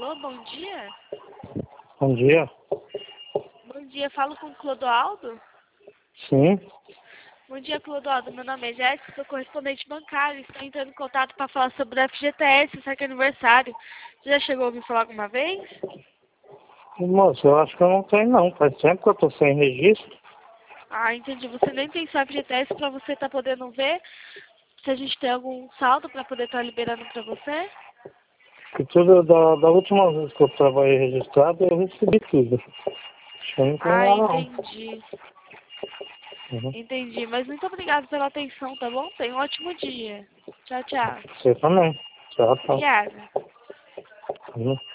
Alô, bom dia. Bom dia. Bom dia, falo com o Clodoaldo. Sim. Bom dia, Clodoaldo. Meu nome é Jéssica, sou correspondente bancário. Estou entrando em contato para falar sobre o FGTS, saque aniversário. Você já chegou a me falar alguma vez? Moço, eu acho que eu não tenho não. Faz tempo que eu tô sem registro. Ah, entendi. Você nem tem seu FGTS para você estar podendo ver se a gente tem algum saldo para poder estar liberando para você? Que tudo da última vez que eu trabalhei registrado, eu recebi tudo. Acho que eu não tenho Ah, nada não. entendi. Uhum. Entendi. Mas muito obrigada pela atenção, tá bom? Tenha um ótimo dia. Tchau, tchau. Você também. Tchau, tchau. Obrigada. Uhum.